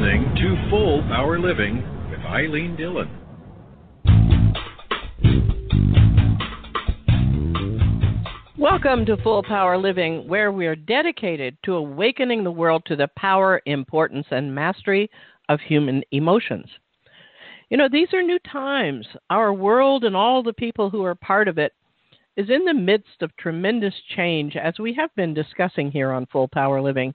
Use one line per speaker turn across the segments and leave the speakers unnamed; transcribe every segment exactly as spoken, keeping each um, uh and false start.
listening to Full Power Living with Eileen Dillon.
Welcome to Full Power Living, where we are dedicated to awakening the world to the power, importance, and mastery of human emotions. You know, these are new times. Our world and all the people who are part of it is in the midst of tremendous change, as we have been discussing here on Full Power Living.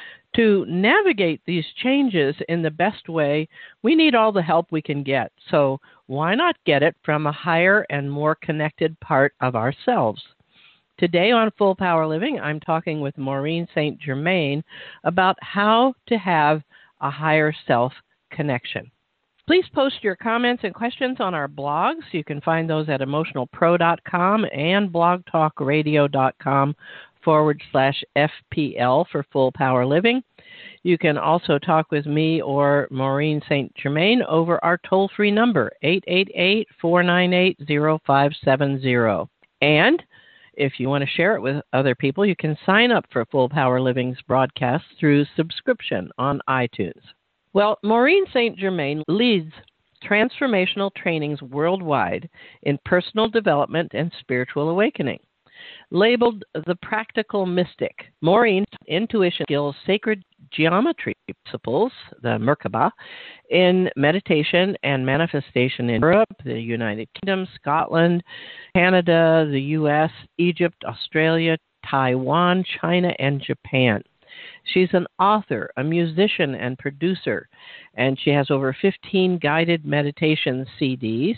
To navigate these changes in the best way, we need all the help we can get. So why not get it from a higher and more connected part of ourselves? Today on Full Power Living, I'm talking with Maureen Saint Germain about how to have a higher self connection. Please post your comments and questions on our blogs. You can find those at emotional pro dot com and blogtalkradio.com forward slash FPL for Full Power Living. You can also talk with me or Maureen Saint Germain over our toll-free number, eight eight eight, four nine eight, zero five seven zero. And if you want to share it with other people, you can sign up for Full Power Living's broadcast through subscription on iTunes. Well, Maureen Saint Germain leads transformational trainings worldwide in personal development and spiritual awakening. Labeled the Practical Mystic, Maureen's intuition skills sacred geometry principles, the Merkaba, in meditation and manifestation in Europe, the United Kingdom, Scotland, Canada, the U S, Egypt, Australia, Taiwan, China, and Japan. She's an author, a musician, and producer, and she has over fifteen guided meditation C Ds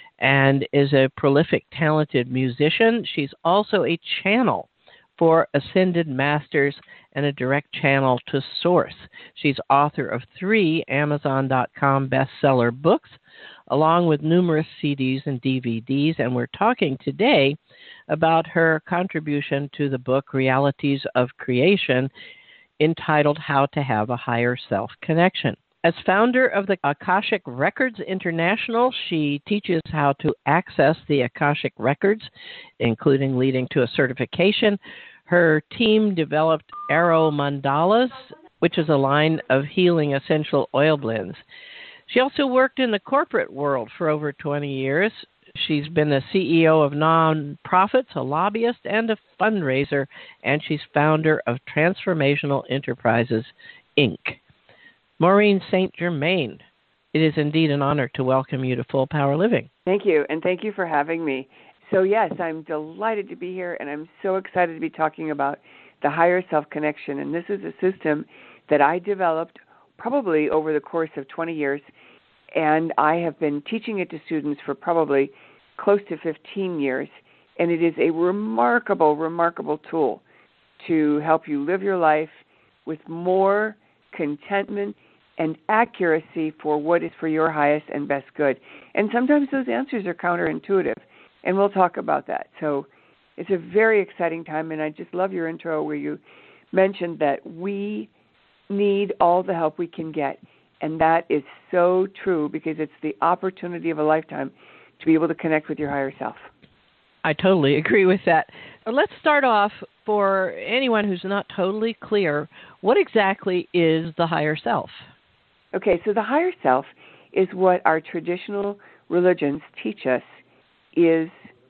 and is a prolific, talented musician. She's also a channel for ascended masters and a direct channel to Source. She's author of three Amazon dot com bestseller books, along with numerous C Ds and D V Ds, and we're talking today about her contribution to the book Realities of Creation, entitled How to Have a Higher Self Connection. As founder of the Akashic Records International, she teaches how to access the Akashic Records, including leading to a certification. Her team developed Arrow Mandalas, which is a line of healing essential oil blends. She also worked in the corporate world for over twenty years. She's been a C E O of nonprofits, a lobbyist, and a fundraiser, and she's founder of Transformational Enterprises, Incorporated. Maureen Saint Germain, it is indeed an honor to welcome you to Full Power Living.
Thank you, and thank you for having me. So yes, I'm delighted to be here, and I'm so excited to be talking about the higher self connection. And this is a system that I developed probably over the course of twenty years, and I have been teaching it to students for probably close to fifteen years, and it is a remarkable, remarkable tool to help you live your life with more contentment and accuracy for what is for your highest and best good. And sometimes those answers are counterintuitive, and we'll talk about that. So it's a very exciting time, and I just love your intro where you mentioned that we need all the help we can get, and that is so true because it's the opportunity of a lifetime to be able to connect with your higher self.
I totally agree with that. Let's start off, for anyone who's not totally clear, what exactly is the higher self?
Okay, so the higher self is what our traditional religions teach us is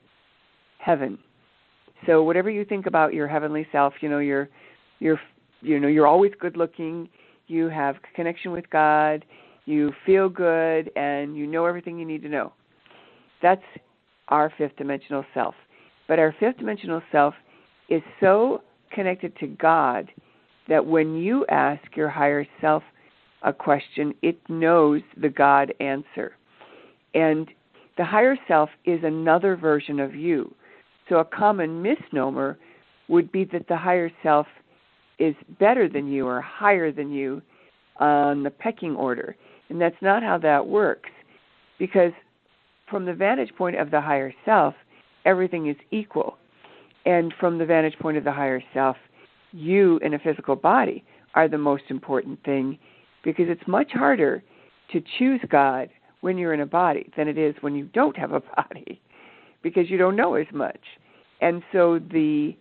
heaven. So whatever you think about your heavenly self, you know, you're, you're, you know, you're always good looking, you have connection with God, you feel good, and you know everything you need to know. That's our fifth dimensional self. But our fifth dimensional self is so connected to God that when you ask your higher self a question, it knows the God answer. And the higher self is another version of you. So a common misnomer would be that the higher self is better than you or higher than you on the pecking order. And that's not how that works, because from the vantage point of the higher self, everything is equal. And from the vantage point of the higher self, you in a physical body are the most important thing, because it's much harder to choose God when you're in a body than it is when you don't have a body, because you don't know as much. And so the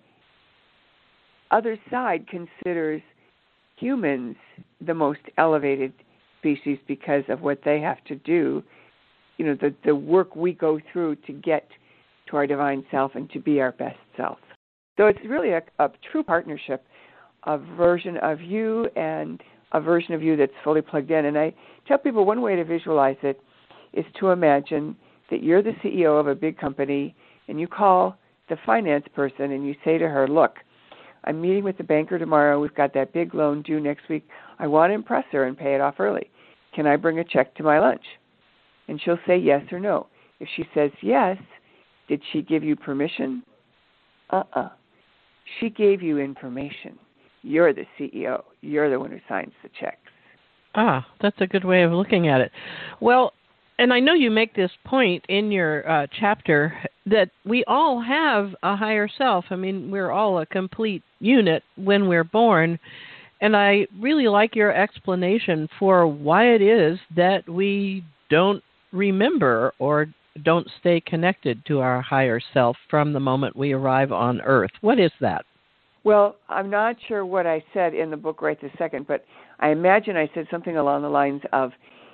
other side considers humans the most elevated species because of what they have to do, you know, the, the work we go through to get to our divine self and to be our best self. So it's really a, a true partnership, a version of you and a version of you that's fully plugged in. And I tell people one way to visualize it is to imagine that you're the C E O of a big company and you call the finance person and you say to her, look, I'm meeting with the banker tomorrow. We've got that big loan due next week. I want to impress her and pay it off early. Can I bring a check to my lunch? And she'll say yes or no. If she says yes, did she give you permission? Uh-uh. She gave you information. You're the C E O. You're the one who signs the checks.
Ah, that's a good way of looking at it. Well, and I know you make this point in your uh, chapter that we all have a higher self. I mean, we're all a complete unit when we're born. And I really like your explanation for why it is that we don't remember or don't stay connected to our higher self from the moment we arrive on Earth. What is that?
Well, I'm not sure what I said in the book right this second, but I imagine I said something along the lines of,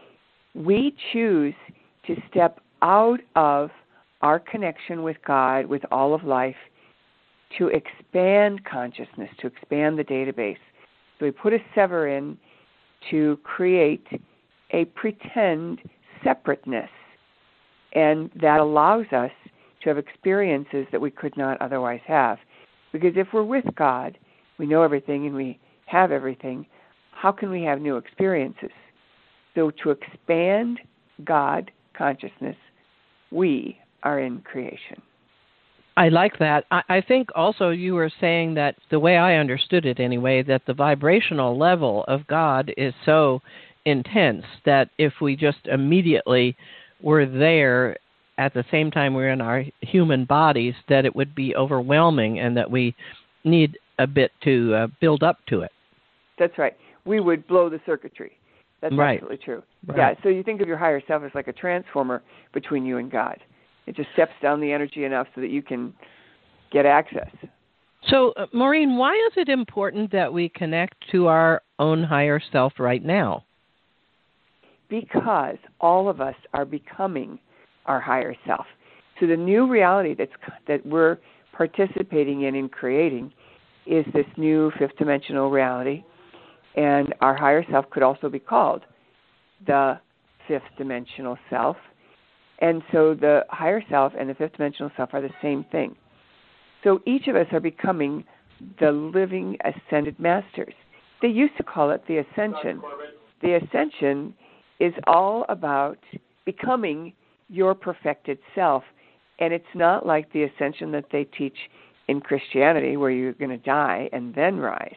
we choose to step out of our connection with God, with all of life, to expand consciousness, to expand the database. So we put a sever in to create a pretend separateness, and that allows us to have experiences that we could not otherwise have. Because if we're with God, we know everything and we have everything, how can we have new experiences? So to expand God consciousness, we are in creation.
I like that. I, I think also you were saying that, the way I understood it anyway, that the vibrational level of God is so intense that if we just immediately were there at the same time we're in our human bodies, that it would be overwhelming and that we need a bit to uh, build up to it.
That's right. We would blow the circuitry. That's
right.
absolutely true.
Right.
Yeah, so you think of your higher self as like a transformer between you and God. It just steps down the energy enough so that you can get access.
So, uh, Maureen, why is it important that we connect to our own higher self right now?
Because all of us are becoming our higher self. So the new reality that's that we're participating in and creating is this new fifth dimensional reality, and our higher self could also be called the fifth dimensional self. And so the higher self and the fifth dimensional self are the same thing. So each of us are becoming the living ascended masters. They used to call it the ascension. The ascension is all about becoming your perfected self. And it's not like the ascension that they teach in Christianity, where you're going to die and then rise.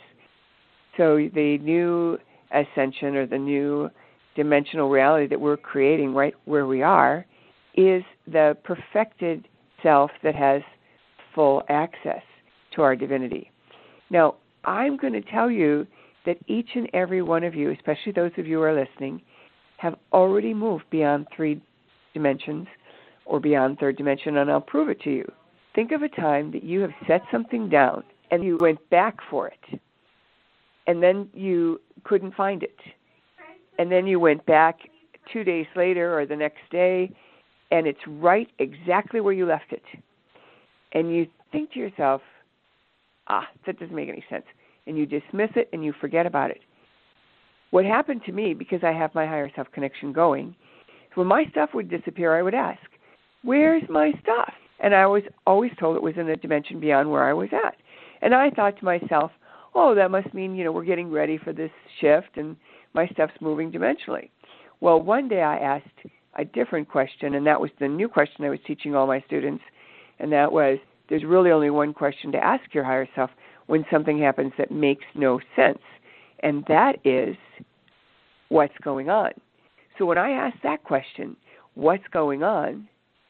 So the new ascension, or the new dimensional reality that we're creating right where we are, is the perfected self that has full access to our divinity. Now, I'm going to tell you that each and every one of you, especially those of you who are listening, have already moved beyond three dimensions or beyond third dimension, and I'll prove it to you. Think of a time that you have set something down and you went back for it, and then you couldn't find it. And then you went back two days later or the next day, and it's right exactly where you left it. And you think to yourself, ah, that doesn't make any sense. And you dismiss it and you forget about it. What happened to me, because I have my higher self connection going, when my stuff would disappear, I would ask, where's my stuff? And I was always told it was in a dimension beyond where I was at. And I thought to myself, oh, that must mean, you know, we're getting ready for this shift and my stuff's moving dimensionally. Well, one day I asked a different question, and that was the new question I was teaching all my students, and that was, there's really only one question to ask your higher self when something happens that makes no sense, and that is, what's going on? So when I asked that question, what's going on,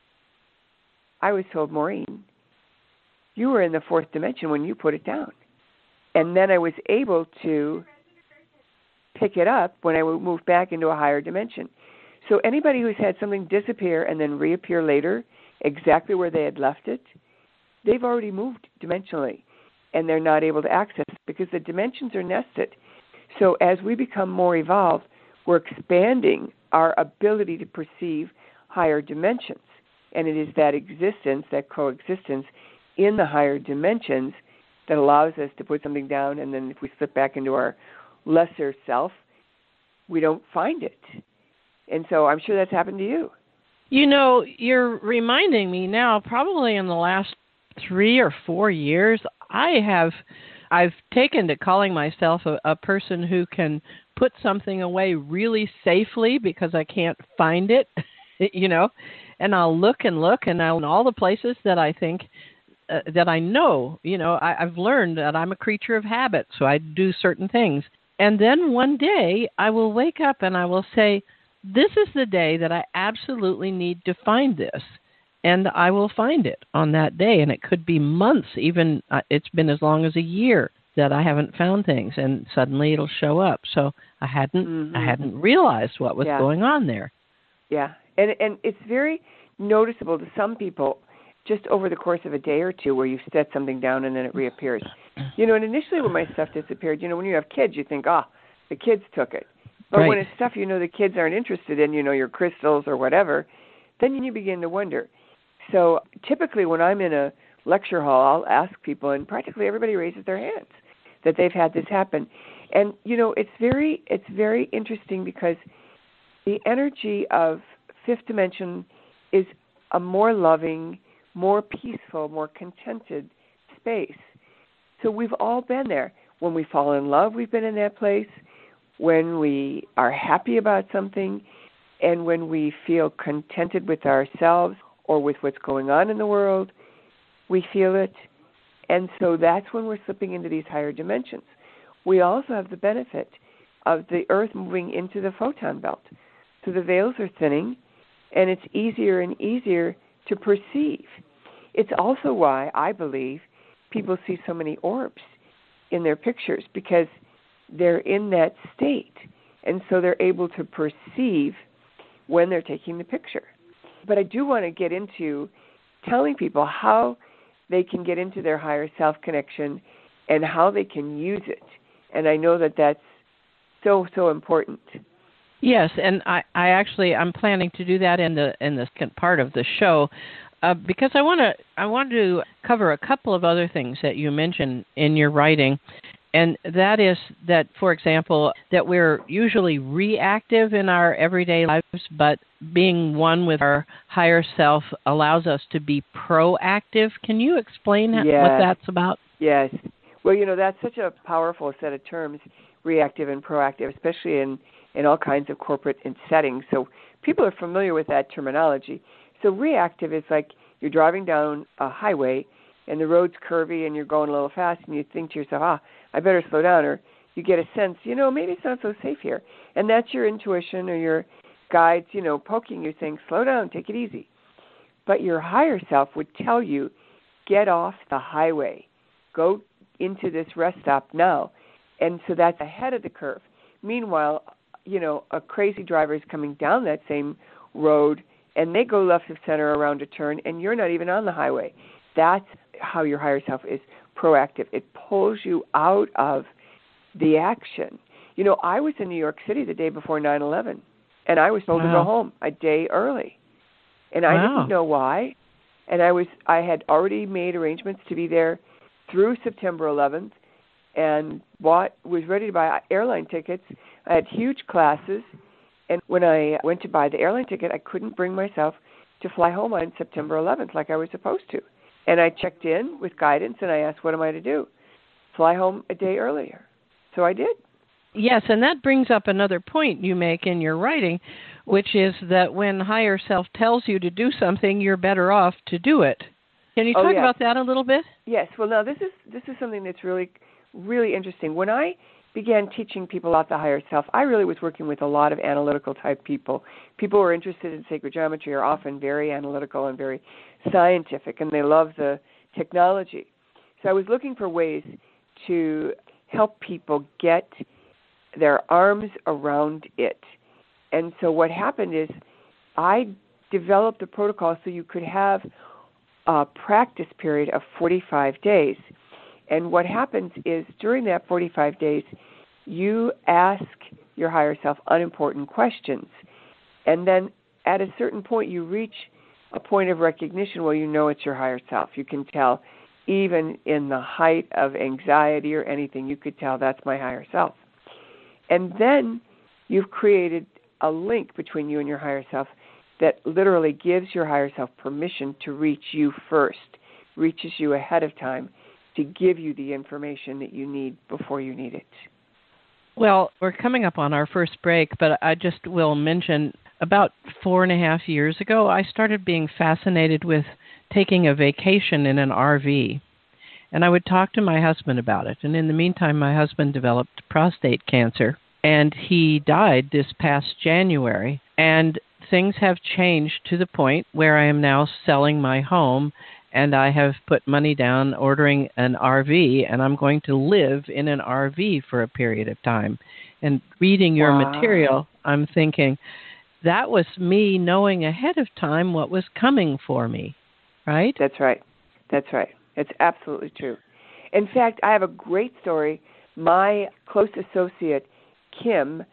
I was told, Maureen, you were in the fourth dimension when you put it down. And then I was able to pick it up when I moved back into a higher dimension. So anybody who's had something disappear and then reappear later, exactly where they had left it, they've already moved dimensionally, and they're not able to access it because the dimensions are nested. So as we become more evolved, we're expanding our ability to perceive higher dimensions. And it is that existence, that coexistence in the higher dimensions that allows us to put something down, and then if we slip back into our lesser self, we don't find it. And so I'm sure that's happened to you.
You know, you're reminding me now, probably in the last three or four years, I have, I've taken to calling myself a, a person who can put something away really safely because I can't find it, you know, and I'll look and look and I'll in all the places that I think, uh, that I know, you know, I, I've learned that I'm a creature of habit, so I do certain things. And then one day I will wake up and I will say, this is the day that I absolutely need to find this. And I will find it on that day. And it could be months, even uh, it's been as long as a year that I haven't found things. And suddenly it'll show up. So I hadn't mm-hmm. I hadn't realized what was
yeah.
going on there.
Yeah. And and it's very noticeable to some people just over the course of a day or two where you set something down and then it reappears. You know, and initially when my stuff disappeared, you know, when you have kids, you think, ah, oh, the kids took it. But
right.
when it's stuff you know the kids aren't interested in, you know, your crystals or whatever, then you begin to wonder. So typically when I'm in a lecture hall, I'll ask people, and practically everybody raises their hands that they've had this happen. And, you know, it's very it's very interesting because the energy of fifth dimension is a more loving, more peaceful, more contented space. So we've all been there. When we fall in love, we've been in that place. When we are happy about something, and when we feel contented with ourselves or with what's going on in the world, we feel it. And so that's when we're slipping into these higher dimensions. We also have the benefit of the Earth moving into the photon belt. So the veils are thinning, and it's easier and easier to perceive. It's also why I believe people see so many orbs in their pictures, because they're in that state, and so they're able to perceive when they're taking the picture. But I do want to get into telling people how they can get into their higher self connection and how they can use it. And I know that that's so, so important.
Yes, and I, I actually I'm planning to do that in the in the second part of the show, uh, because I want to I want to cover a couple of other things that you mentioned in your writing. And that is that, for example, that we're usually reactive in our everyday lives, but being one with our higher self allows us to be proactive. Can you explain
yes.
what that's about?
Yes. Well, you know, that's such a powerful set of terms, reactive and proactive, especially in, in all kinds of corporate settings. So people are familiar with that terminology. So reactive is like you're driving down a highway and the road's curvy and you're going a little fast and you think to yourself, ah, I better slow down, or you get a sense, you know, maybe it's not so safe here. And that's your intuition or your guides, you know, poking you saying, slow down, take it easy. But your higher self would tell you, get off the highway. Go into this rest stop now. And so that's ahead of the curve. Meanwhile, you know, a crazy driver is coming down that same road and they go left of center around a turn and you're not even on the highway. That's how your higher self is proactive. It pulls you out of the action. You know, I was in New York City the day before nine eleven, and I was told wow. to go home a day early. And I
wow.
didn't know why. And I was I had already made arrangements to be there through September eleventh and bought was ready to buy airline tickets. I had huge classes, and when I went to buy the airline ticket, I couldn't bring myself to fly home on September eleventh like I was supposed to. And I checked in with guidance, and I asked, what am I to do? Fly home a day earlier. So I did.
Yes, and that brings up another point you make in your writing, which is that when higher self tells you to do something, you're better off to do it. Can you
oh,
talk
yes.
about that a little bit?
Yes. Well, now, this is this is something that's really, really interesting. When I began teaching people about the higher self, I really was working with a lot of analytical type people. People who are interested in sacred geometry are often very analytical and very scientific, and they love the technology. So I was looking for ways to help people get their arms around it. And so what happened is I developed a protocol so you could have a practice period of forty-five days. And what happens is during that forty-five days, you ask your higher self unimportant questions. And then at a certain point, you reach a point of recognition where you know it's your higher self. You can tell, even in the height of anxiety or anything, you could tell that's my higher self. And then you've created a link between you and your higher self that literally gives your higher self permission to reach you first, reaches you ahead of time to give you the information that you need before you need it.
Well, we're coming up on our first break, but I just will mention about four and a half years ago, I started being fascinated with taking a vacation in an R V. And I would talk to my husband about it. And in the meantime, my husband developed prostate cancer, and he died this past January. And things have changed to the point where I am now selling my home, and I have put money down ordering an R V, and I'm going to live in an R V for a period of time. And reading your
wow.
material, I'm thinking, that was me knowing ahead of time what was coming for me, right?
That's right. That's right. It's absolutely true. In fact, I have a great story. My close associate, Kim,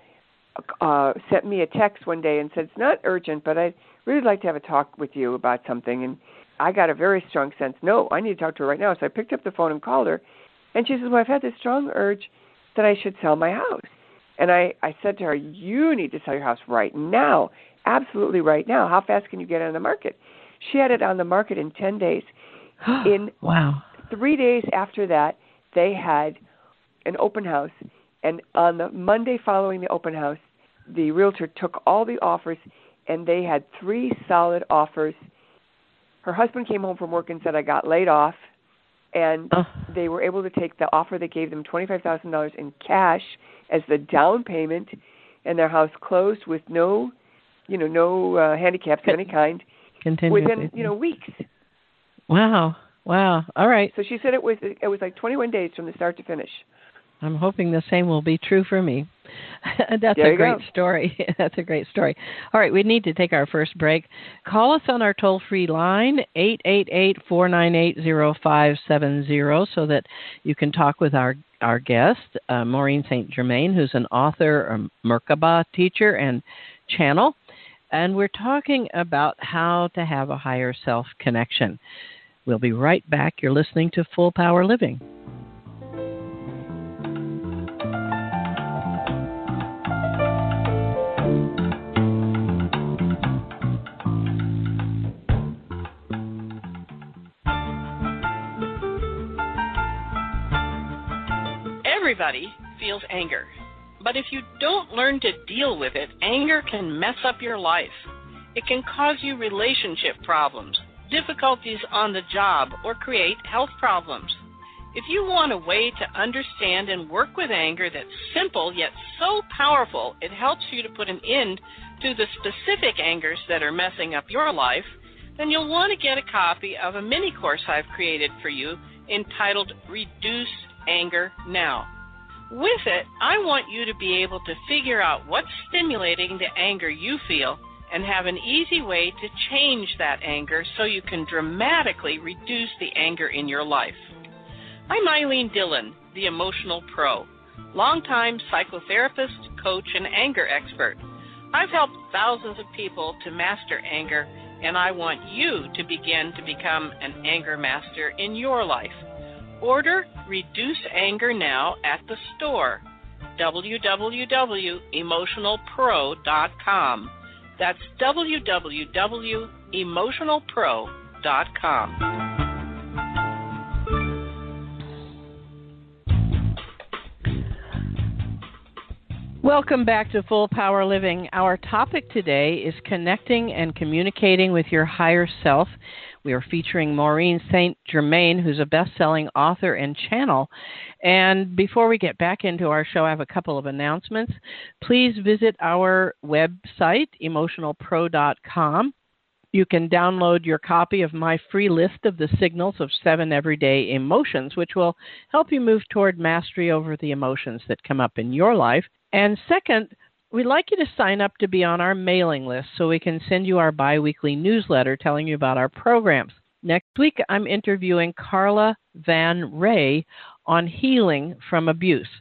uh, sent me a text one day and said, it's not urgent, but I'd really like to have a talk with you about something. And I got a very strong sense, no, I need to talk to her right now. So I picked up the phone and called her. And she says, well, I've had this strong urge that I should sell my house. And I, I said to her, you need to sell your house right now, absolutely right now. How fast can you get it on the market? She had it on the market in ten days. In
wow.
three days after that, they had an open house. And on the Monday following the open house, the realtor took all the offers, and they had three solid offers. Her husband came home from work and said, I got laid off. And uh. they were able to take the offer that gave them twenty-five thousand dollars in cash as the down payment, and their house closed with no, you know, no uh, handicaps of any kind
Continue
within, you know, weeks.
Wow. Wow. All right.
So she said it was it was like twenty-one days from the start to finish.
I'm hoping the same will be true for me. That's
there
a great
go.
story. That's a great story. All right, we need to take our first break. Call us on our toll-free line, eight eight eight, four nine eight, zero five seven zero, so that you can talk with our, our guest, uh, Maureen Saint Germain, who's an author, a Merkaba teacher, and channel. And we're talking about how to have a higher self connection. We'll be right back. You're listening to Full Power Living.
Everybody feels anger, but if you don't learn to deal with it, anger can mess up your life. It can cause you relationship problems, difficulties on the job, or create health problems. If you want a way to understand and work with anger that's simple yet so powerful it helps you to put an end to the specific angers that are messing up your life, then you'll want to get a copy of a mini course I've created for you entitled Reduce Anger Now. With it, I want you to be able to figure out what's stimulating the anger you feel and have an easy way to change that anger so you can dramatically reduce the anger in your life. I'm Eileen Dillon, the Emotional Pro, longtime psychotherapist, coach, and anger expert. I've helped thousands of people to master anger, and I want you to begin to become an anger master in your life. Order Reduce Anger Now at the store, w w w dot emotional pro dot com. That's w w w dot emotional pro dot com.
Welcome back to Full Power Living. Our topic today is connecting and communicating with your higher self. We are featuring Maureen Saint Germain, who's a best-selling author and channel. And before we get back into our show, I have a couple of announcements. Please visit our website, emotional pro dot com. You can download your copy of my free list of the signals of seven everyday emotions, which will help you move toward mastery over the emotions that come up in your life. And second, we'd like you to sign up to be on our mailing list so we can send you our biweekly newsletter telling you about our programs. Next week, I'm interviewing Carla Van Ray on healing from abuse.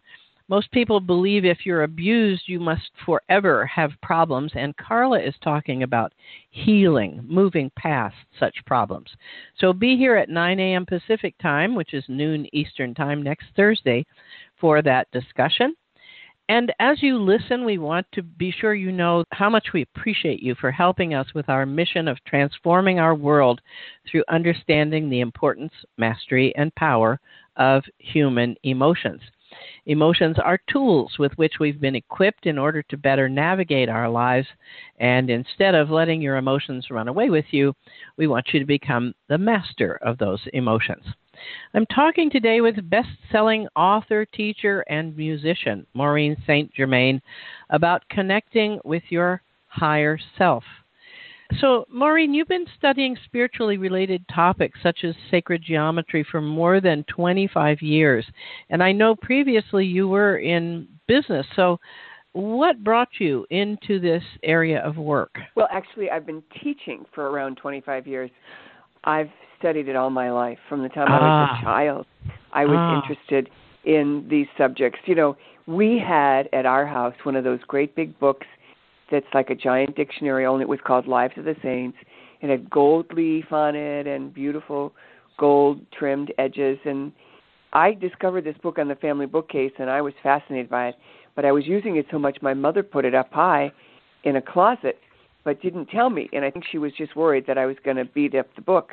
Most people believe if you're abused, you must forever have problems, and Carla is talking about healing, moving past such problems. So be here at nine a.m. Pacific time, which is noon Eastern time next Thursday, for that discussion. And as you listen, we want to be sure you know how much we appreciate you for helping us with our mission of transforming our world through understanding the importance, mastery, and power of human emotions. Emotions are tools with which we've been equipped in order to better navigate our lives, and instead of letting your emotions run away with you, we want you to become the master of those emotions. I'm talking today with best-selling author, teacher, and musician Maureen Saint Germain about connecting with your higher self. So, Maureen, you've been studying spiritually related topics such as sacred geometry for more than twenty-five years, and I know previously you were in business. So what brought you into this area of work?
Well, actually, I've been teaching for around twenty-five years. I've studied it all my life. From the time ah. I was a child, I was ah. interested in these subjects. You know, we had at our house one of those great big books that's like a giant dictionary, only it was called Lives of the Saints. It had gold leaf on it and beautiful gold-trimmed edges. And I discovered this book on the family bookcase, and I was fascinated by it. But I was using it so much, my mother put it up high in a closet, but didn't tell me. And I think she was just worried that I was going to beat up the book.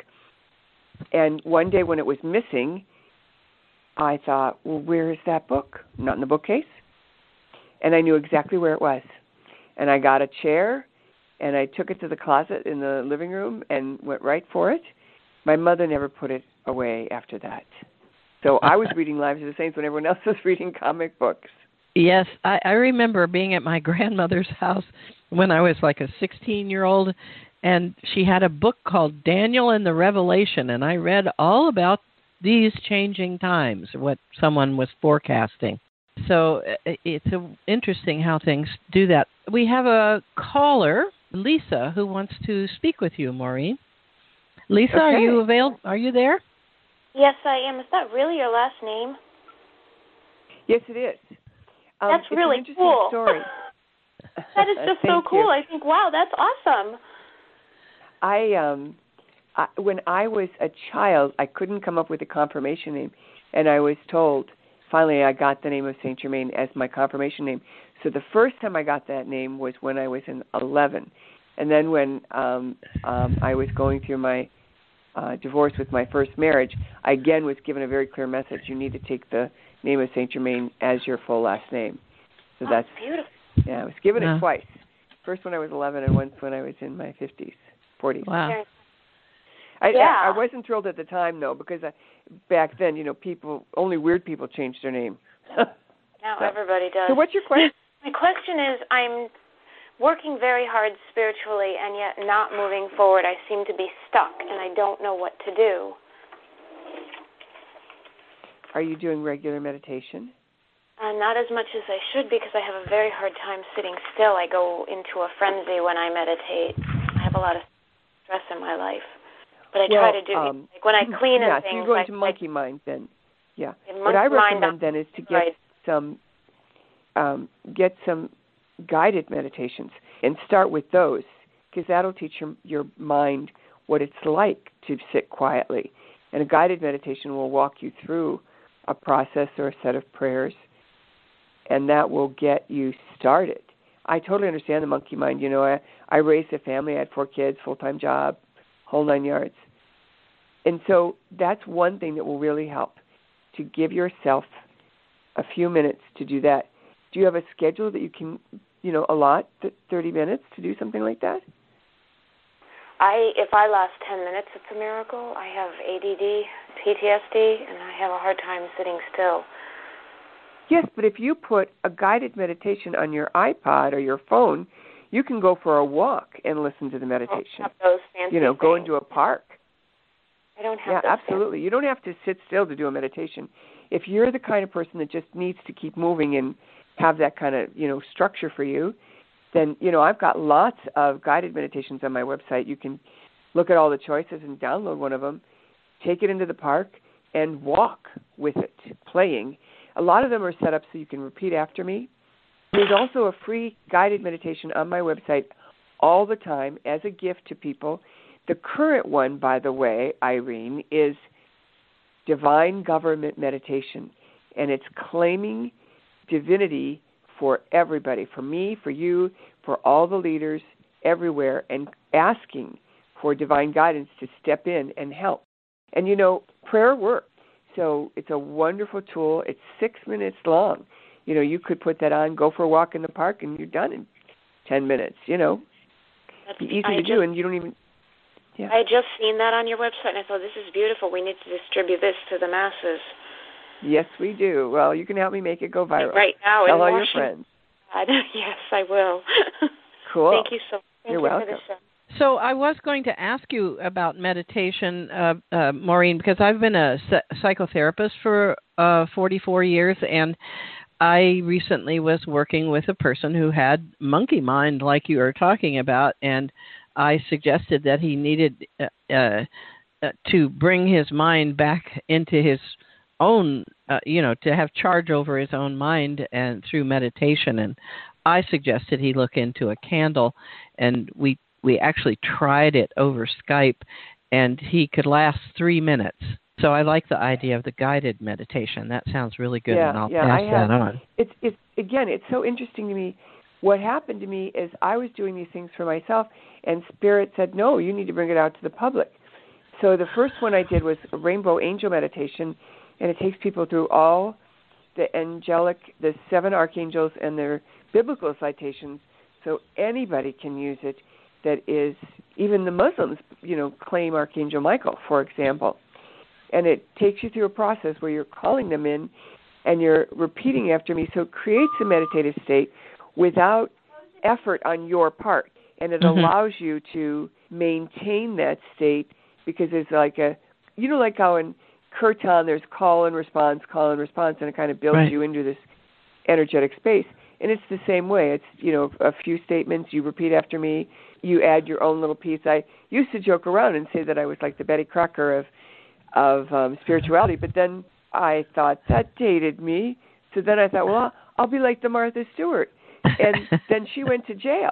And one day when it was missing, I thought, well, where is that book? Not in the bookcase. And I knew exactly where it was. And I got a chair, and I took it to the closet in the living room and went right for it. My mother never put it away after that. So I was reading Lives of the Saints when everyone else was reading comic books.
Yes, I, I remember being at my grandmother's house when I was like a sixteen-year-old, and she had a book called Daniel and the Revelation, and I read all about these changing times, what someone was forecasting. So it's interesting how things do that. We have a caller, Lisa, who wants to speak with you, Maureen. Lisa, okay. are you available? Are you there?
Yes, I am. Is that really your last name?
Yes, it is. Um,
that's
it's
really
an interesting
cool.
Story.
That is just so cool. You. I think, wow, that's awesome.
I um, I, when I was a child, I couldn't come up with a confirmation name, and I was told. Finally, I got the name of Saint Germain as my confirmation name. So the first time I got that name was when I was in eleven. And then when um, um, I was going through my uh, divorce with my first marriage, I again was given a very clear message. You need to take the name of Saint Germain as your full last name. So
oh,
that's
beautiful.
Yeah, I was given
yeah.
it twice. First when I was eleven and once when I was in my fifties, forties.
Wow.
I,
yeah.
I, I wasn't thrilled at the time, though, because I, back then, you know, people only weird people changed their name.
Now
so,
everybody does.
So what's your question?
My question is, I'm working very hard spiritually, and yet not moving forward. I seem to be stuck, and I don't know what to do.
Are you doing regular meditation?
Uh, not as much as I should, because I have a very hard time sitting still. I go into a frenzy when I meditate. I have a lot of stress in my life. But I
well,
try to do
um,
like when I clean
yeah,
and things.
Yeah, so you're going
like,
to monkey mind then. Yeah.
What
I recommend
mind,
then is to get
right.
some um, get some guided meditations and start with those, because that'll teach your your mind what it's like to sit quietly. And a guided meditation will walk you through a process or a set of prayers, and that will get you started. I totally understand the monkey mind. You know, I, I raised a family. I had four kids, full-time job, whole nine yards. And so that's one thing that will really help, to give yourself a few minutes to do that. Do you have a schedule that you can, you know, allot thirty minutes to do something like that?
I, if I last ten minutes, it's a miracle. I have A D D, P T S D, and I have a hard time sitting still.
Yes, but if you put a guided meditation on your iPod or your phone, you can go for a walk and listen to the meditation.
I don't have those fancy
you know,
things.
Go into a park.
I don't have
Yeah,
those
absolutely.
fancy.
You don't have to sit still to do a meditation. If you're the kind of person that just needs to keep moving and have that kind of, you know, structure for you, then, you know, I've got lots of guided meditations on my website. You can look at all the choices and download one of them, take it into the park, and walk with it, playing. A lot of them are set up so you can repeat after me. There's also a free guided meditation on my website all the time as a gift to people. The current one, by the way, Irene, is Divine Government Meditation, and it's claiming divinity for everybody, for me, for you, for all the leaders everywhere, and asking for divine guidance to step in and help. And, you know, prayer works. So it's a wonderful tool. It's six minutes long. You know, you could put that on, go for a walk in the park, and you're done in ten minutes, you know.
That's
easy
I
to
just,
do, and you don't even... Yeah.
I had just seen that on your website, and I thought, this is beautiful. We need to distribute this to the masses.
Yes, we do. Well, you can help me make it go viral.
Right now
Tell
in
all
Washington.
your friends.
Yes, I will.
Cool.
Thank you so much. Thank
You're
you
welcome.
For the show.
So I was going to ask you about meditation, uh, uh, Maureen, because I've been a psychotherapist for uh, forty-four years, and I recently was working with a person who had monkey mind, like you were talking about, and I suggested that he needed uh, uh, to bring his mind back into his own, uh, you know, to have charge over his own mind and through meditation. And I suggested he look into a candle, and we we actually tried it over Skype, and he could last three minutes. So I like the idea of the guided meditation. That sounds really good,
yeah,
and I'll
yeah,
pass
I have,
that on.
It's, it's, again, it's so interesting to me. What happened to me is I was doing these things for myself, and Spirit said, no, you need to bring it out to the public. So the first one I did was a rainbow angel meditation, and it takes people through all the angelic, the seven archangels and their biblical citations, so anybody can use it. That is, even the Muslims, you know, claim Archangel Michael, for example. And it takes you through a process where you're calling them in and you're repeating after me. So it creates a meditative state without effort on your part. And it mm-hmm. allows you to maintain that state because it's like a, you know, like how in Kirtan there's call and response, call and response, and it kind of builds right. you into this energetic space. And it's the same way. It's, you know, a few statements, you repeat after me, you add your own little piece. I used to joke around and say that I was like the Betty Crocker of of um, spirituality, but then I thought that dated me. So then I thought, well, I'll, I'll be like the Martha Stewart. And then she went to jail.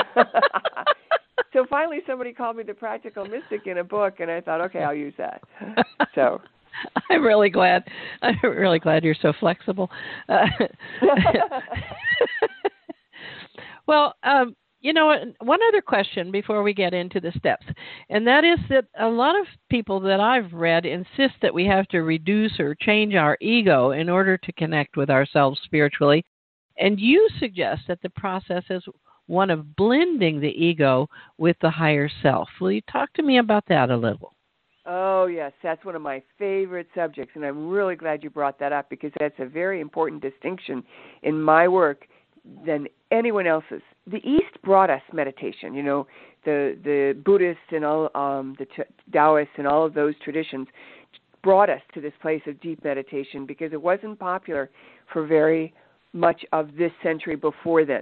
So finally somebody called me the Practical Mystic in a book, and I thought, okay, I'll use that. So
I'm really glad. I'm really glad you're so flexible. Uh, well, um, you know, one other question before we get into the steps, and that is that a lot of people that I've read insist that we have to reduce or change our ego in order to connect with ourselves spiritually. And you suggest that the process is one of blending the ego with the higher self. Will you talk to me about that a little?
Oh, yes. That's one of my favorite subjects, and I'm really glad you brought that up because that's a very important distinction in my work than anyone else's. The East brought us meditation, you know, the, the Buddhists and all um, the Taoists and all of those traditions brought us to this place of deep meditation because it wasn't popular for very much of this century before then.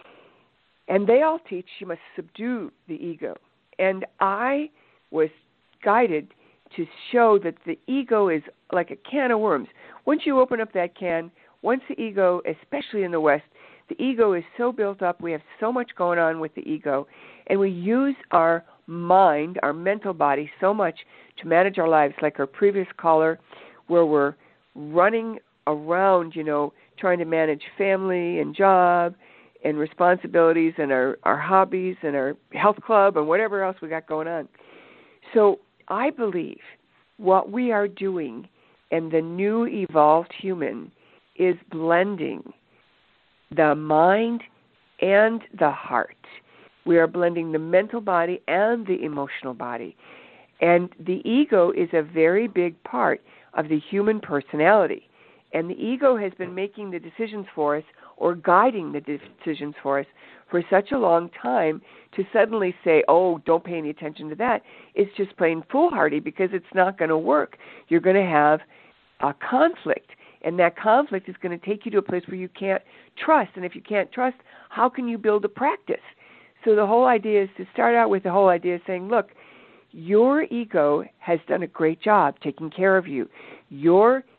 And they all teach you must subdue the ego. And I was guided to show that the ego is like a can of worms. Once you open up that can, once the ego, especially in the West, the ego is so built up, we have so much going on with the ego, and we use our mind, our mental body, so much to manage our lives, like our previous caller, where we're running around, you know, trying to manage family and job and responsibilities and our, our hobbies and our health club and whatever else we got going on. So I believe what we are doing in the new evolved human is blending the mind and the heart. We are blending the mental body and the emotional body. And the ego is a very big part of the human personality. And the ego has been making the decisions for us or guiding the decisions for us for such a long time. To suddenly say, oh, don't pay any attention to that, it's just plain foolhardy because it's not going to work. You're going to have a conflict. And that conflict is going to take you to a place where you can't trust. And if you can't trust, how can you build a practice? So the whole idea is to start out with the whole idea of saying, look, your ego has done a great job taking care of you. Your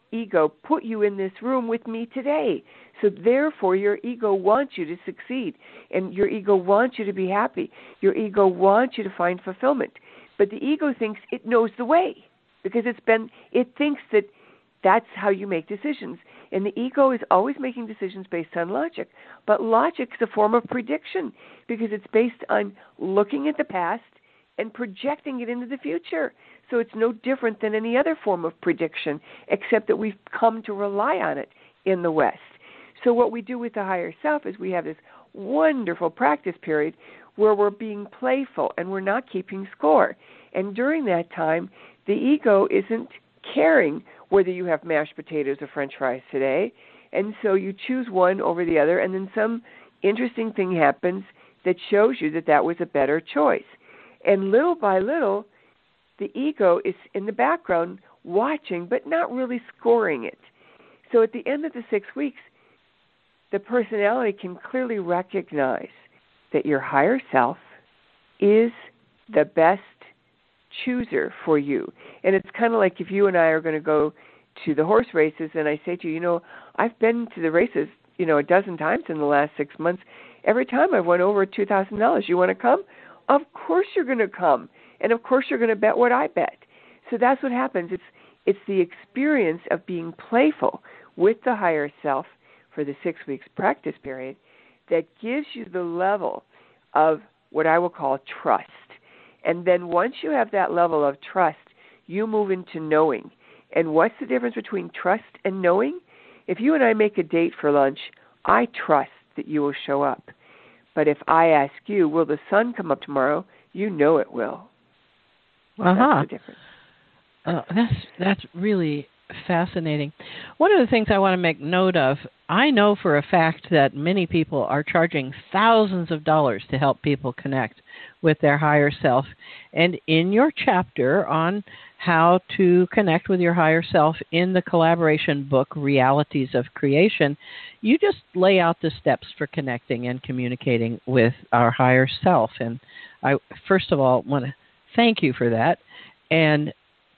ego put you in this room with me today. So therefore, your ego wants you to succeed, and your ego wants you to be happy. Your ego wants you to find fulfillment. But the ego thinks it knows the way because it's been, it thinks that that's how you make decisions. And the ego is always making decisions based on logic. But logic is a form of prediction because it's based on looking at the past and projecting it into the future. So it's no different than any other form of prediction, except that we've come to rely on it in the West. So what we do with the higher self is we have this wonderful practice period where we're being playful and we're not keeping score. And during that time, the ego isn't caring whether you have mashed potatoes or French fries today. And so you choose one over the other, and then some interesting thing happens that shows you that that was a better choice. And little by little, the ego is in the background watching, but not really scoring it. So at the end of the six weeks, the personality can clearly recognize that your higher self is the best chooser for you. And it's kind of like if you and I are going to go to the horse races and I say to you, you know, I've been to the races, you know, a dozen times in the last six months. Every time I've won over two thousand dollars. You want to come? Of course you're going to come. And of course you're going to bet what I bet. So that's what happens. It's it's the experience of being playful with the higher self for the six weeks practice period that gives you the level of what I will call trust. And then once you have that level of trust, you move into knowing. And what's the difference between trust and knowing? If you and I make a date for lunch, I trust that you will show up. But if I ask you, will the sun come up tomorrow? You know it will.
Uh-huh.
That's the difference.
Uh, that's that's really fascinating. One of the things I want to make note of, I know for a fact that many people are charging thousands of dollars to help people connect with their higher self. And in your chapter on how to connect with your higher self in the collaboration book, Realities of Creation, you just lay out the steps for connecting and communicating with our higher self. And I, first of all, want to thank you for that. And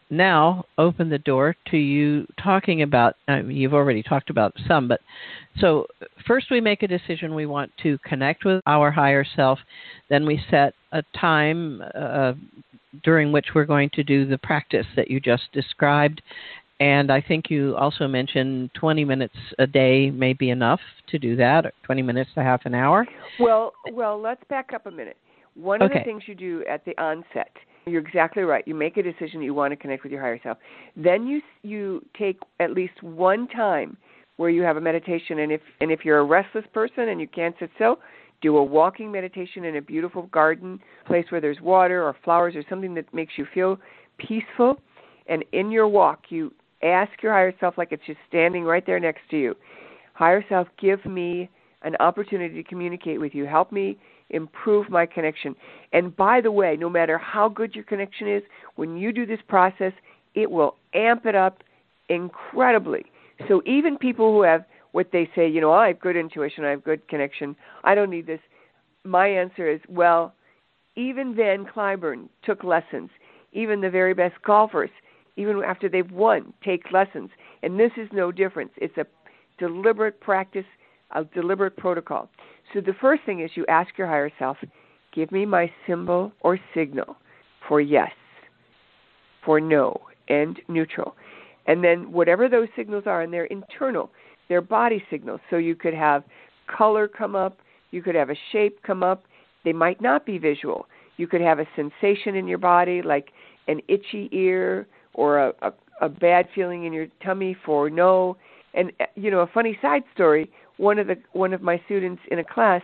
now open the door to you talking about, I mean, you've already talked about some, but so first we make a decision we want to connect with our higher self. Then we set a time uh, during which we're going to do the practice that you just described. And I think you also mentioned twenty minutes a day may be enough to do that, or twenty minutes to half an hour.
Well, well, let's back up a minute. One of
okay.
the things you do at the onset, you're exactly right. You make a decision that you want to connect with your higher self. Then you you take at least one time where you have a meditation. And if and if you're a restless person and you can't sit still, do a walking meditation in a beautiful garden, place where there's water or flowers or something that makes you feel peaceful. And in your walk, you ask your higher self like it's just standing right there next to you. Higher self, give me an opportunity to communicate with you. Help me improve my connection. And by the way, no matter how good your connection is, when you do this process, it will amp it up incredibly. So even people who have what they say, you know, I have good intuition, I have good connection, I don't need this. My answer is, well, even Van Cliburn took lessons. Even the very best golfers, even after they've won, take lessons. And this is no difference. It's a deliberate practice, a deliberate protocol. So the first thing is you ask your higher self, give me my symbol or signal for yes, for no, and neutral. And then whatever those signals are, and they're internal, they're body signals. So you could have color come up, you could have a shape come up. They might not be visual. You could have a sensation in your body like an itchy ear or a, a, a bad feeling in your tummy for no. And, you know, a funny side story, One of the one of my students in a class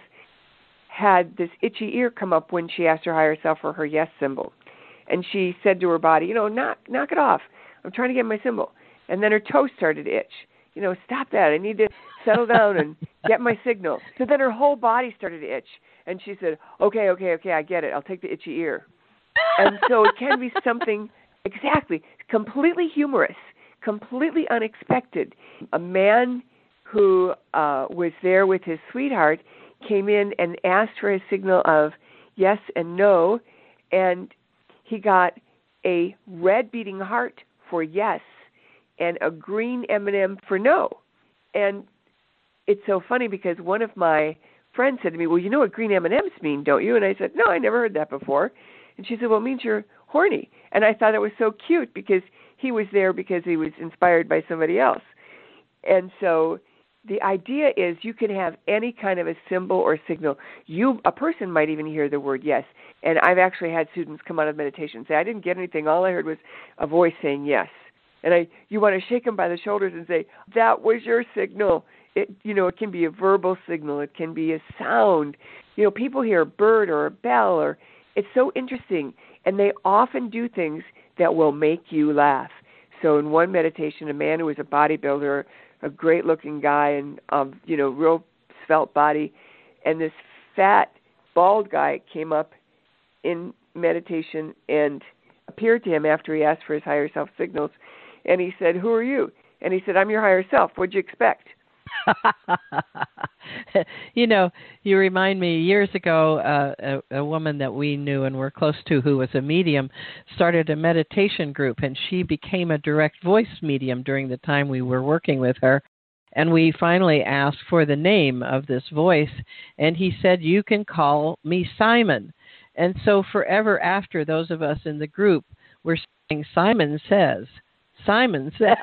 had this itchy ear come up when she asked her higher self for her yes symbol. And she said to her body, you know, knock knock it off. I'm trying to get my symbol. And then her toe started to itch. You know, stop that. I need to settle down and get my signal. So then her whole body started to itch. And she said, okay, okay, okay, I get it. I'll take the itchy ear. And so it can be something, exactly, completely humorous, completely unexpected. A man who uh, was there with his sweetheart came in and asked for a signal of yes and no, and he got a red beating heart for yes and a green M and M for no. And it's so funny because one of my friends said to me, well, you know what green M and M's mean, don't you? And I said, no, I never heard that before. And she said, well, it means you're horny. And I thought it was so cute because he was there because he was inspired by somebody else. And so the idea is you can have any kind of a symbol or signal. You, a person might even hear the word yes. And I've actually had students come out of meditation and say, I didn't get anything. All I heard was a voice saying yes. And I, you want to shake them by the shoulders and say, that was your signal. It, you know, it can be a verbal signal. It can be a sound. You know, people hear a bird or a bell, or it's so interesting. And they often do things that will make you laugh. So in one meditation, a man who was a bodybuilder, a great-looking guy, and um, you know, real svelte body, and this fat, bald guy came up in meditation and appeared to him after he asked for his higher self signals, and he said, "Who are you?" And he said, "I'm your higher self. What'd you expect?"
You know, you remind me, years ago, uh, a, a woman that we knew and were close to who was a medium started a meditation group, and she became a direct voice medium during the time we were working with her. And we finally asked for the name of this voice, and he said, you can call me Simon. And so forever after, those of us in the group were saying, Simon says. Simon says.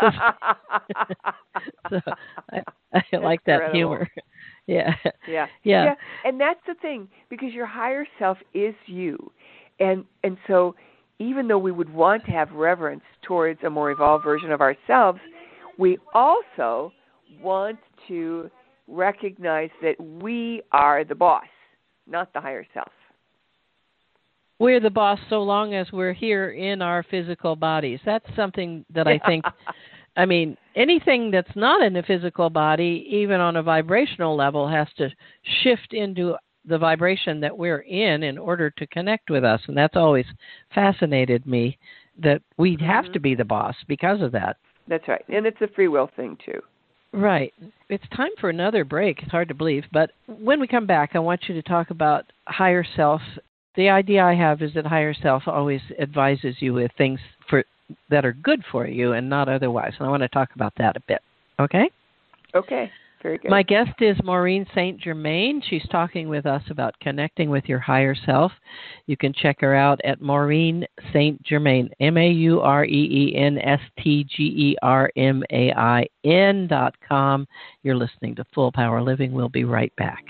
So I, I like that
incredible.
Humor. Yeah.
yeah.
Yeah.
Yeah. And that's the thing, because your higher self is you. And and so even though we would want to have reverence towards a more evolved version of ourselves, we also want to recognize that we are the boss, not the higher self.
We're the boss so long as we're here in our physical bodies. That's something that I think, I mean, anything that's not in the physical body, even on a vibrational level, has to shift into the vibration that we're in in order to connect with us. And that's always fascinated me, that we have mm-hmm. to be the boss because of that.
That's right. And it's a free will thing, too.
Right. It's time for another break. It's hard to believe. But when we come back, I want you to talk about higher self. The idea I have is that higher self always advises you with things for that are good for you and not otherwise. And I want to talk about that a bit. Okay?
Okay. Very good.
My guest is Maureen Saint Germain. She's talking with us about connecting with your higher self. You can check her out at Maureen Saint Germain, M A U R E E N S T G E R M A I N dot com. You're listening to Full Power Living. We'll be right back.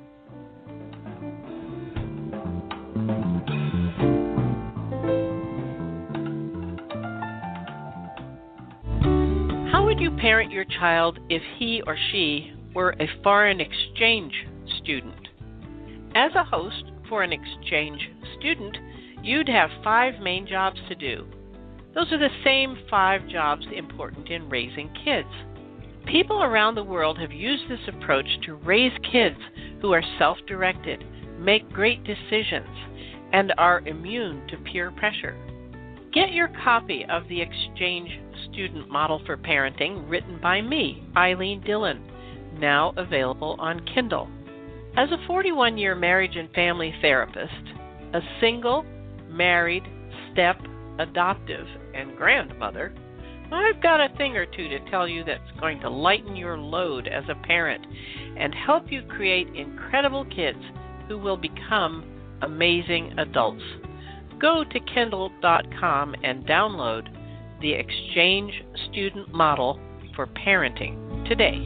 How would you parent your child if he or she were a foreign exchange student? As a host for an exchange student, you'd have five main jobs to do. Those are the same five jobs important in raising kids. People around the world have used this approach to raise kids who are self-directed, make great decisions, and are immune to peer pressure. Get your copy of the Exchange Student Model for Parenting, written by me, Eileen Dillon, now available on Kindle. As a forty-one-year marriage and family therapist, a single, married, step, adoptive, and grandmother, I've got a thing or two to tell you that's going to lighten your load as a parent and help you create incredible kids who will become amazing adults. Go to Kindle dot com and download the Exchange Student Model for Parenting today.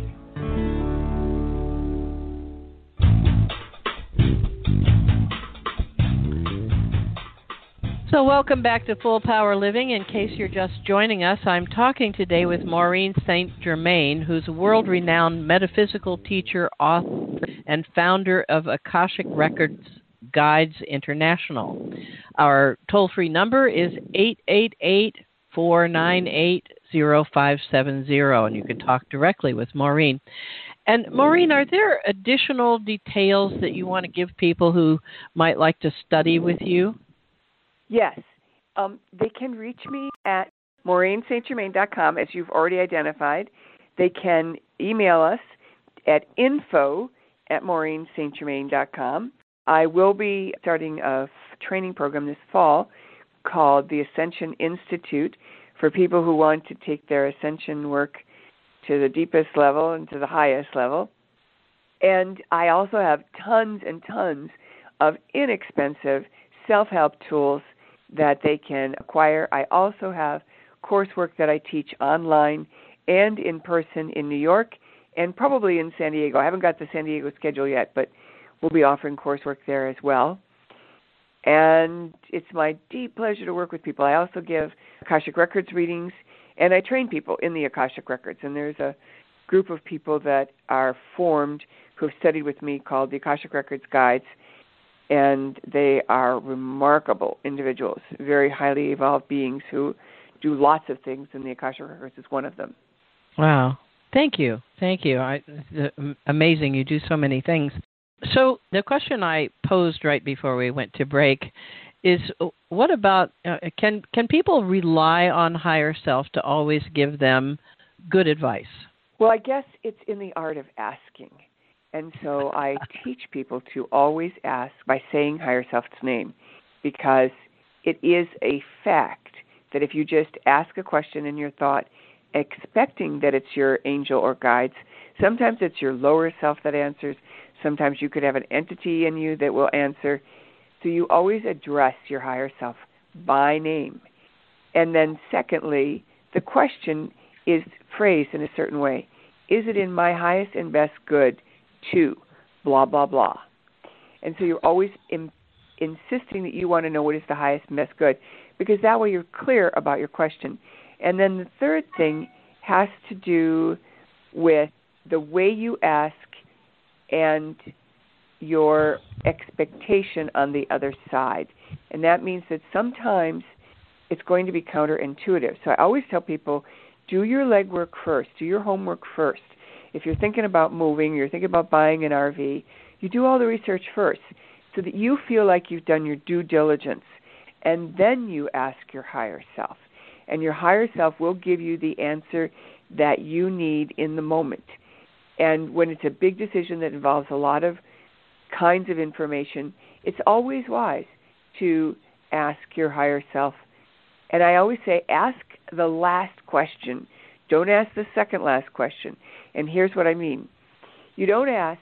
So welcome back to Full Power Living. In case you're just joining us, I'm talking today with Maureen Saint Germain, who's a world-renowned metaphysical teacher, author, and founder of Akashic Records Guides International. Our toll-free number is eight eight eight, four nine eight, zero five seven zero, and you can talk directly with Maureen. And Maureen, are there additional details that you want to give people who might like to study with you?
Yes. Um, they can reach me at Maureen Saint Germain dot com, as you've already identified. They can email us at info at Maureen Saint Germain dot com. I will be starting a training program this fall called the Ascension Institute for people who want to take their ascension work to the deepest level and to the highest level. And I also have tons and tons of inexpensive self-help tools that they can acquire. I also have coursework that I teach online and in person in New York and probably in San Diego. I haven't got the San Diego schedule yet, but we'll be offering coursework there as well. And it's my deep pleasure to work with people. I also give Akashic Records readings, and I train people in the Akashic Records. And there's a group of people that are formed who have studied with me called the Akashic Records Guides, and they are remarkable individuals, very highly evolved beings who do lots of things, and the Akashic Records is one of them.
Wow. Thank you. Thank you. I, amazing. You do so many things. So the question I posed right before we went to break is, what about, uh, can can people rely on higher self to always give them good advice?
Well, I guess it's in the art of asking. And so I teach people to always ask by saying higher self's name, because it is a fact that if you just ask a question in your thought, expecting that it's your angel or guides, sometimes it's your lower self that answers. Sometimes you could have an entity in you that will answer. So you always address your higher self by name. And then secondly, the question is phrased in a certain way. Is it in my highest and best good to blah, blah, blah? And so you're always in, insisting that you want to know what is the highest and best good, because that way you're clear about your question. And then the third thing has to do with the way you ask and your expectation on the other side. And that means that sometimes it's going to be counterintuitive. So I always tell people, do your legwork first, do your homework first. If you're thinking about moving, you're thinking about buying an R V, you do all the research first so that you feel like you've done your due diligence. And then you ask your higher self. And your higher self will give you the answer that you need in the moment. And when it's a big decision that involves a lot of kinds of information, it's always wise to ask your higher self. And I always say, ask the last question. Don't ask the second last question. And here's what I mean. You don't ask,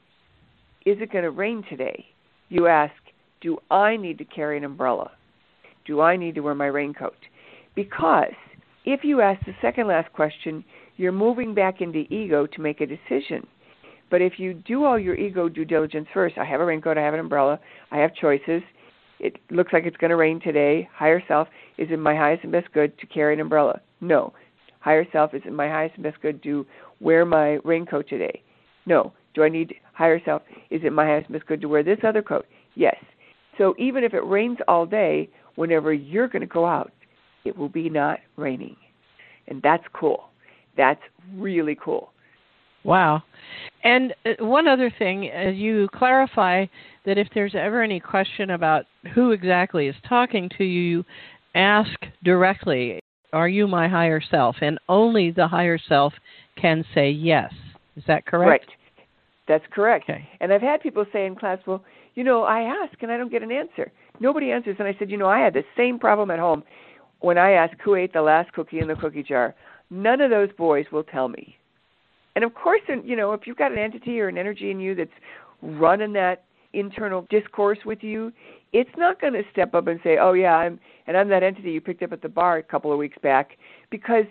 is it going to rain today? You ask, do I need to carry an umbrella? Do I need to wear my raincoat? Because if you ask the second last question, you're moving back into ego to make a decision. But if you do all your ego due diligence first, I have a raincoat, I have an umbrella, I have choices, it looks like it's going to rain today, higher self, is in my highest and best good to carry an umbrella? No. Higher self, is in my highest and best good to wear my raincoat today? No. Do I need higher self, is it my highest and best good to wear this other coat? Yes. So even if it rains all day, whenever you're going to go out, it will be not raining. And that's cool. That's really cool.
Wow. And one other thing, as you clarify that if there's ever any question about who exactly is talking to you, ask directly, are you my higher self? And only the higher self can say yes. Is that correct?
Right. That's correct.
Okay.
And I've had people say in class, well, you know, I ask and I don't get an answer. Nobody answers. And I said, you know, I had the same problem at home when I asked who ate the last cookie in the cookie jar. None of those boys will tell me. And of course, you know, if you've got an entity or an energy in you that's running that internal discourse with you, it's not going to step up and say, oh, yeah, I'm and I'm that entity you picked up at the bar a couple of weeks back, because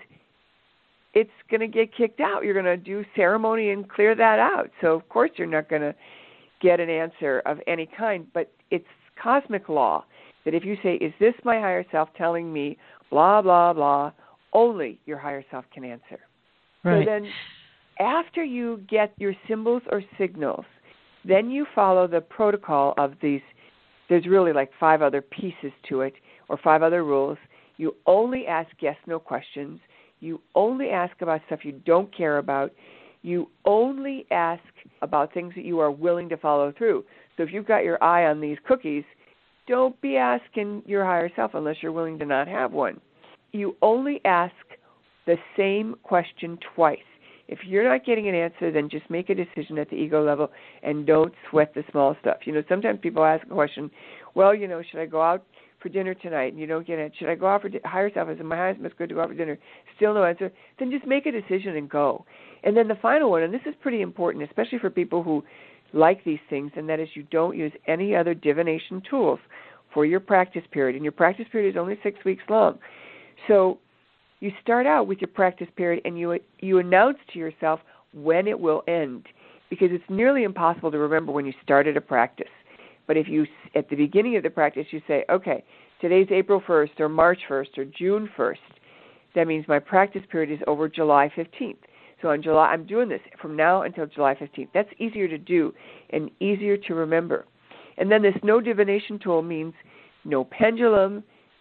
it's going to get kicked out. You're going to do ceremony and clear that out. So, of course, you're not going to get an answer of any kind. But it's cosmic law that if you say, is this my higher self telling me blah, blah, blah, only your higher self can answer.
Right.
So then after you get your symbols or signals, then you follow the protocol of these. There's really like five other pieces to it, or five other rules. You only ask yes, no questions. You only ask about stuff you don't care about. You only ask about things that you are willing to follow through. So if you've got your eye on these cookies, don't be asking your higher self unless you're willing to not have one. You only ask the same question twice. If you're not getting an answer, then just make a decision at the ego level and don't sweat the small stuff. You know, sometimes people ask a question, well, you know, should I go out for dinner tonight and you don't get it. Should I go out for di- higher self? Is my highest best good to go out for dinner? Still no answer. Then just make a decision and go. And then the final one, and this is pretty important, especially for people who like these things, and that is you don't use any other divination tools for your practice period. And your practice period is only six weeks long. So you start out with your practice period and you you announce to yourself when it will end, because it's nearly impossible to remember when you started a practice. But if you, at the beginning of the practice, you say, okay, today's April first or March first or June first, that means my practice period is over July fifteenth. So on July, I'm doing this from now until July fifteenth. That's easier to do and easier to remember. And then this no divination tool means no pendulum,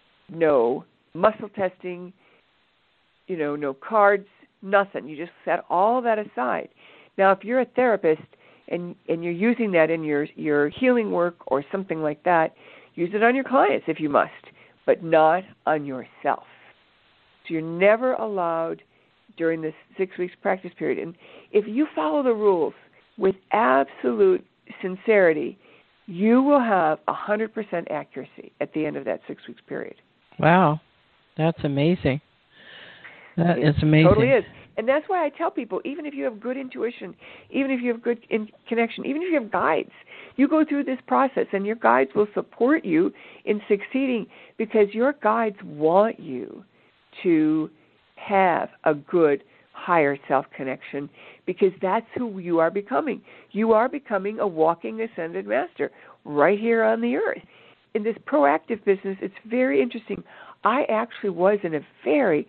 no muscle testing, you know, no cards, nothing. You just set all that aside. Now, if you're a therapist and and you're using that in your your healing work or something like that, use it on your clients if you must, but not on yourself. So you're never allowed during this six weeks practice period. And if you follow the rules with absolute sincerity, you will have one hundred percent accuracy at the end of that six weeks period.
Wow. That's amazing. That
it
is amazing.
Totally is. And that's why I tell people, even if you have good intuition, even if you have good in connection, even if you have guides, you go through this process and your guides will support you in succeeding, because your guides want you to have a good higher self connection, because that's who you are becoming. You are becoming a walking ascended master right here on the earth. In this proactive business, it's very interesting. I actually was in a very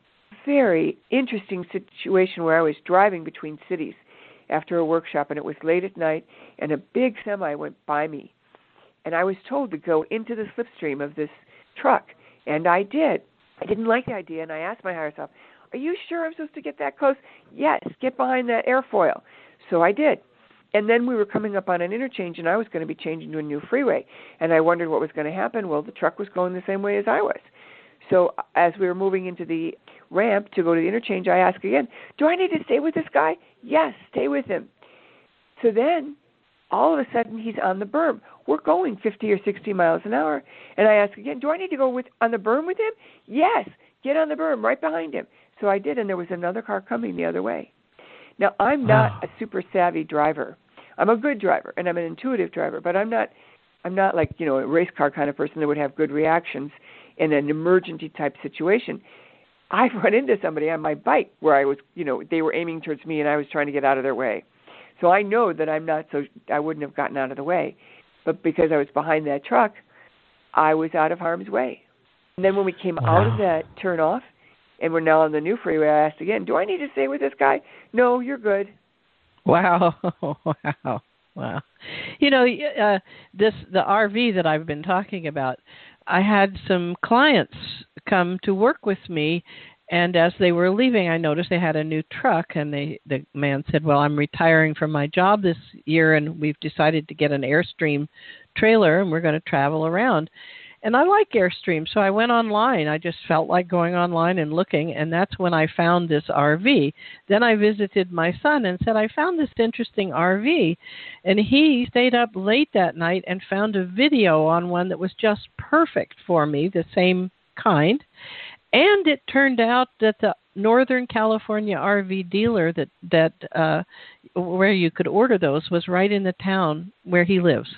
very interesting situation where I was driving between cities after a workshop, and it was late at night, and a big semi went by me. And I was told to go into the slipstream of this truck, and I did. I didn't like the idea, and I asked my higher self, are you sure I'm supposed to get that close? Yes, get behind that airfoil. So I did. And then we were coming up on an interchange, and I was going to be changing to a new freeway, and I wondered what was going to happen. Well, the truck was going the same way as I was. So as we were moving into the ramp to go to the interchange, I asked again, do I need to stay with this guy? Yes, stay with him. So then, all of a sudden, he's on the berm. We're going fifty or sixty miles an hour. And I asked again, do I need to go with on the berm with him? Yes, get on the berm right behind him. So I did, and there was another car coming the other way. Now, I'm not a super savvy driver. I'm a good driver, and I'm an intuitive driver, but I'm not I'm not like, you know, a race car kind of person that would have good reactions in an emergency type situation. I've run into somebody on my bike where I was, you know, they were aiming towards me and I was trying to get out of their way. So I know that I'm not so, I wouldn't have gotten out of the way. But because I was behind that truck, I was out of harm's way. And then when we came
Wow.
out of that turn off and we're now on the new freeway, I asked again, do I need to stay with this guy? No, you're good.
Wow. Wow. Wow. You know, uh, this the R V that I've been talking about, I had some clients come to work with me, and as they were leaving, I noticed they had a new truck, and they, the man said, well, I'm retiring from my job this year, and we've decided to get an Airstream trailer, and we're going to travel around. And I like Airstream, so I went online. I just felt like going online and looking, and that's when I found this R V. Then I visited my son and said, I found this interesting R V. And he stayed up late that night and found a video on one that was just perfect for me, the same kind. And it turned out that the Northern California R V dealer that, that uh, where you could order those was right in the town where he lives.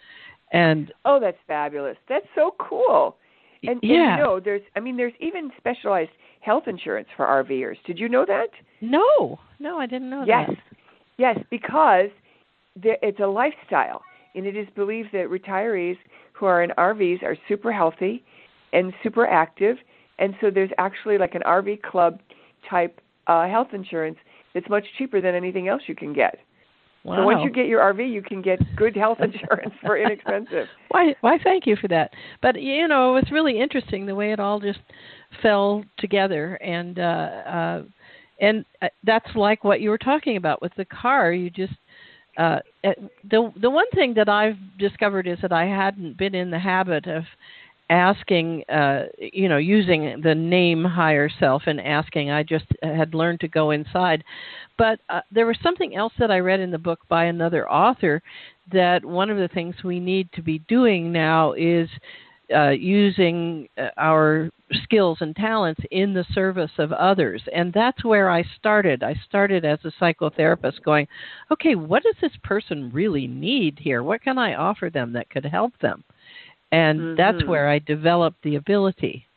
And
oh, that's fabulous. That's so cool. And,
yeah.
and you know, there's, I mean, there's even specialized health insurance for RVers. Did you know that?
No, no, I didn't know
yes.
that.
Yes, because there, it's a lifestyle, and it is believed that retirees who are in R Vs are super healthy and super active, and so there's actually like an R V club type uh, health insurance that's much cheaper than anything else you can get.
Wow.
So once you get your R V, you can get good health insurance for inexpensive.
Why, why, thank you for that. But, you know, it was really interesting the way it all just fell together. And uh, uh, and that's like what you were talking about with the car. You just, uh, the the one thing that I've discovered is that I hadn't been in the habit of asking, uh, you know, using the name higher self and asking. I just had learned to go inside. But uh, there was something else that I read in the book by another author, that one of the things we need to be doing now is uh, using uh, our skills and talents in the service of others. And that's where I started. I started as a psychotherapist going, okay, what does this person really need here? What can I offer them that could help them? And mm-hmm. that's where I developed the ability,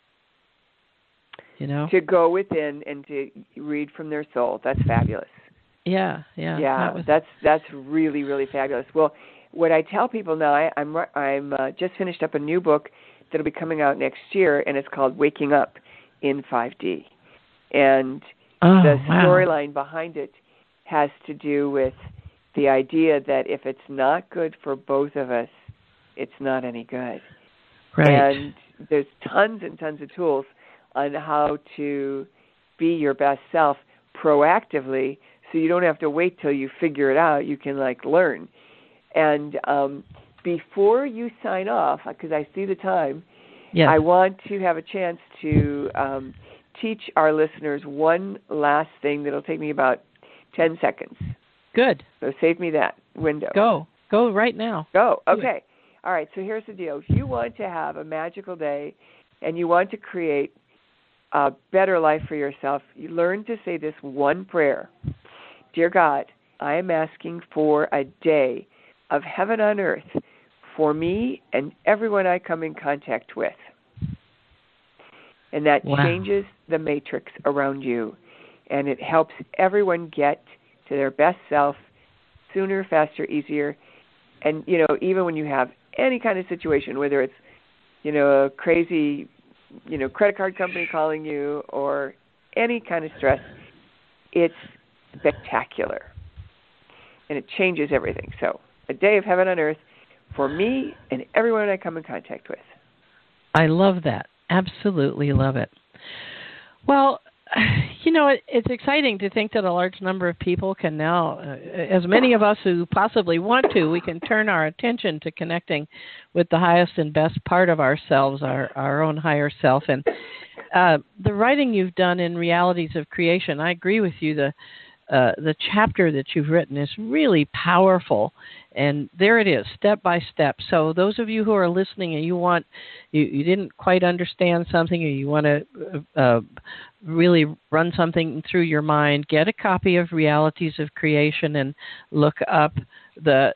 you know,
to go within and to read from their soul. That's fabulous.
Yeah, yeah.
Yeah,
that was...
that's that's really, really fabulous. Well, what I tell people now, I, I'm I'm uh, just finished up a new book that'll be coming out next year, and it's called Waking Up in five D. And
oh,
the
wow.
storyline behind it has to do with the idea that if it's not good for both of us, it's not any good.
Right.
And there's tons and tons of tools on how to be your best self proactively, so you don't have to wait till you figure it out. You can, like, learn. And um, before you sign off, because I see the time,
yes.
I want to have a chance to um, teach our listeners one last thing that'll take me about ten seconds.
Good.
So save me that window.
Go. Go right now.
Go. Okay. All right. So here's the deal. If you want to have a magical day and you want to create a better life for yourself, you learn to say this one prayer. Dear God, I am asking for a day of heaven on earth for me and everyone I come in contact with. And that
wow.
changes the matrix around you. And it helps everyone get to their best self sooner, faster, easier. And, you know, even when you have any kind of situation, whether it's, you know, a crazy, you know, credit card company calling you or any kind of stress, it's spectacular. And it changes everything. So a day of heaven on earth for me and everyone I come in contact with.
I love that. Absolutely love it. Well, you know, it, it's exciting to think that a large number of people can now, uh, as many of us who possibly want to, we can turn our attention to connecting with the highest and best part of ourselves, our, our own higher self. And uh, the writing you've done in Realities of Creation, I agree with you, the Uh, the chapter that you've written is really powerful, and there it is, step by step. So those of you who are listening and you want, you, you didn't quite understand something, or you want to uh, really run something through your mind, get a copy of Realities of Creation and look up the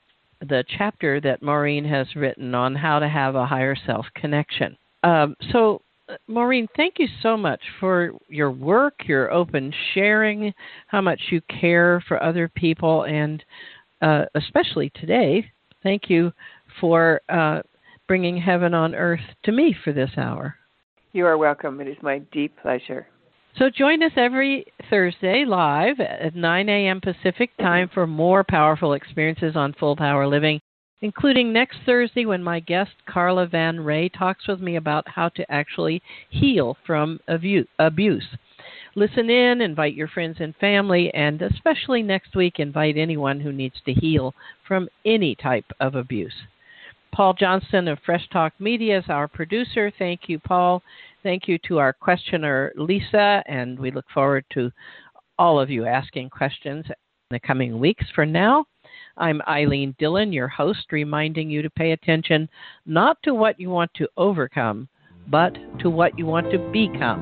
the chapter that Maureen has written on how to have a higher self connection. Um, so. Maureen, thank you so much for your work, your open sharing, how much you care for other people, and uh, especially today, thank you for uh, bringing heaven on earth to me for this hour.
You are welcome. It is my deep pleasure.
So join us every Thursday live at nine a.m. Pacific time for more powerful experiences on Full Power Living, including next Thursday when my guest, Carla Van Ray, talks with me about how to actually heal from abuse. Listen in, invite your friends and family, and especially next week, invite anyone who needs to heal from any type of abuse. Paul Johnston of Fresh Talk Media is our producer. Thank you, Paul. Thank you to our questioner, Lisa, and we look forward to all of you asking questions in the coming weeks. For now, I'm Eileen Dillon, your host, reminding you to pay attention not to what you want to overcome, but to what you want to become.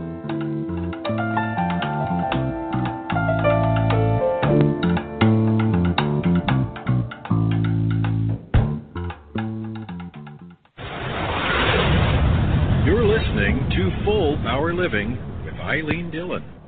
You're listening to Full Power Living with Eileen Dillon.